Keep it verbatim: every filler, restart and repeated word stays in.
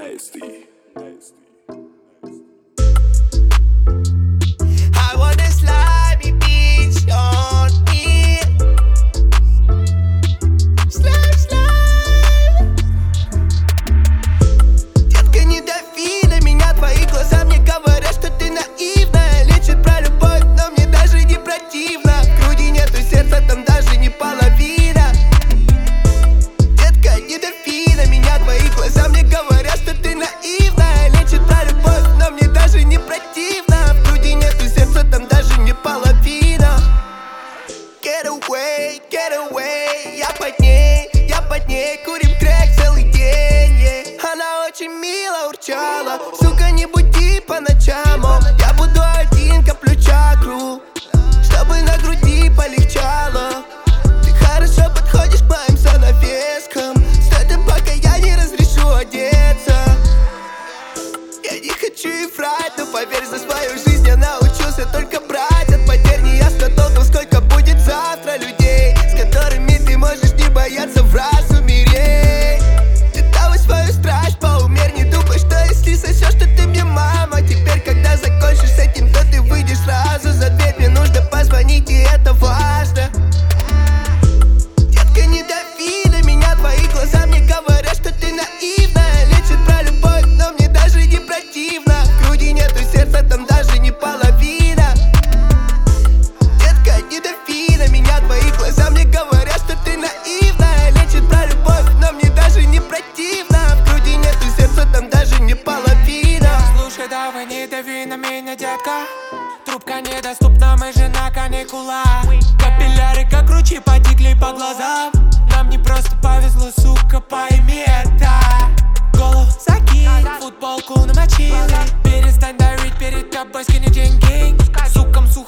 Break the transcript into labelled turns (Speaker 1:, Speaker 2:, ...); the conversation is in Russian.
Speaker 1: Nasty. Nasty.
Speaker 2: I want a slimy bitch on me. Slime, slime. Детка, не дави на меня, твои глаза мне говорят, что ты наивная. Лечит про любовь, но мне даже не противно. В груди нету сердца, там даже не половина. Детка, не дави на меня, твои глаза мне говорят, что ты наивная. Лечит про любовь, но мне даже не противно. В груди нету сердца, там даже не половина. Get away, get away. Я под ней, я под ней. Курим крэк целый день, yeah. Она очень мило урчала. Сука, не буди по ночам, о. Я буду один, коплю чакру, чтобы на груди полегчало. Ты хорошо подходишь к моим занавескам. Стой ты, пока я не разрешу одеться. Я не хочу и врать, но поверь, за свою жизнь я научился только брать. От потерь не ясно толком, сколько будет завтра людей, с которыми ты можешь не бояться в раз умереть. Ты давай свою страсть поумерь, не думай, что если сосешь, то ты мне мама. Теперь, когда закончишь с этим, то ты выйдешь сразу за дверь. Мне нужно позвонить, и это важно. Детка, не дави на меня, твои глаза мне говорят, что ты наивная. Лечит про любовь, но мне даже не противно. В груди нету сердца, там даже не половина. Детка, не дави на меня, твои глаза мне говорят, что ты наивная. Лечит про любовь, но мне даже не противно. В груди нету сердца, там даже не половина.
Speaker 3: Слушай, давай не дави на меня, детка. Трубка недоступна, мы же на каникулах. Капилляры как ручьи потекли по глазам. Нам не просто повезло, сука, пойми это. Голову закинь, футболку намочили. Перестань давить перед тобой, скини деньги. Сукам сухо